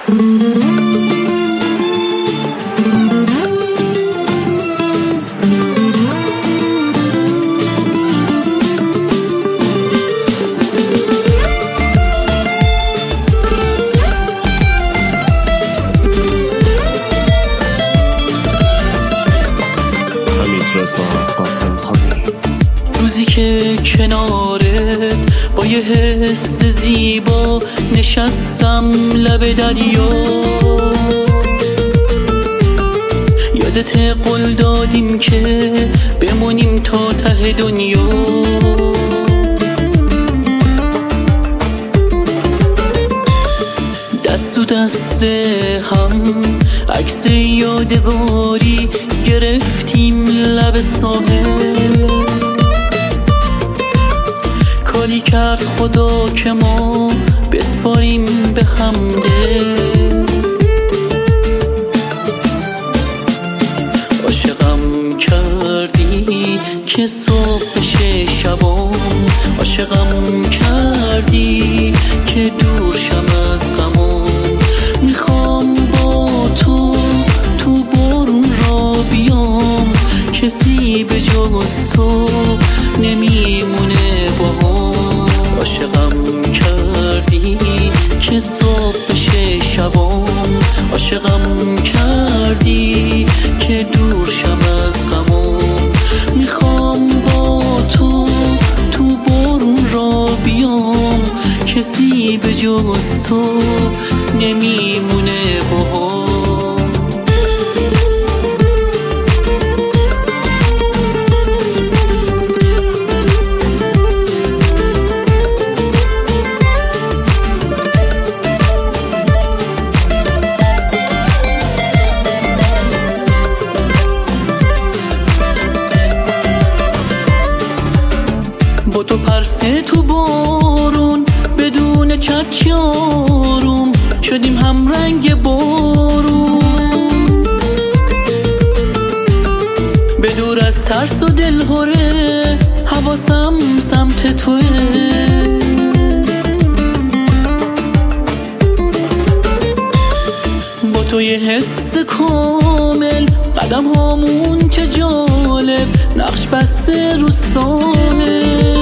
روزی که کنارت با یه حس زیبا نشستم لب دریا، یادت قول دادیم که بمونیم تا ته دنیا. دست تو دست هم عکس یادگاری گرفتیم لب ساحل. کاری کرد خدا که ما بسپاریم به همدل. عاشقم کردی که صبح بشه شبام، عاشقم کردی که دور شم از غمام. میخوام با تو بارون را بیام، کسی به جز تو نمیمونه باهام. عاشقم کردی که صبح بشه شبام، عاشقم کردی که دور شم از غمام. میخوام با تو بارون را بیام، کسی به جز تو نمیمونه باهام. با تو پرسه تو بارون بدون چتیاروم، شدیم هم رنگ بارون. به دور از ترس و دلهوره حواسم سمت توه. با تو یه حس کامل قدم هامون چه جالب، نقش بسته رو ساحل.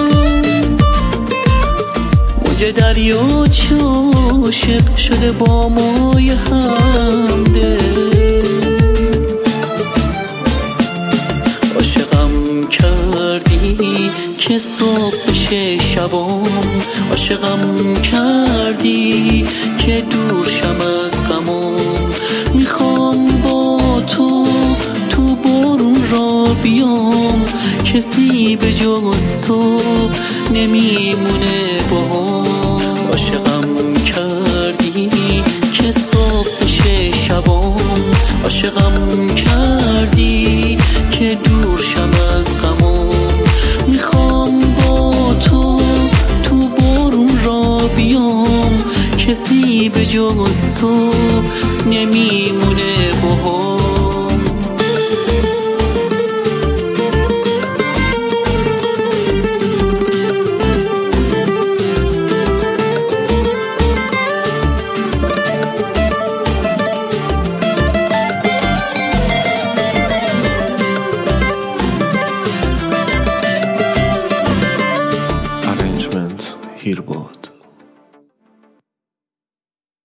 موج دریا چه عاشق شده با مای همدل. عاشقم کردی که صبح بشه شبام، عاشقم کردی که دور شم از غمام. میخوام با تو بارون را بیام، کسی به جز تو نمیمونه باهام. عاشقم کردی که صبح بشه شبام، عاشقم کردی که دور شم از غمام. میخوام با تو بارون را بیام، کسی به جز تو نمیمونه باهام. Arrangement Hirbot.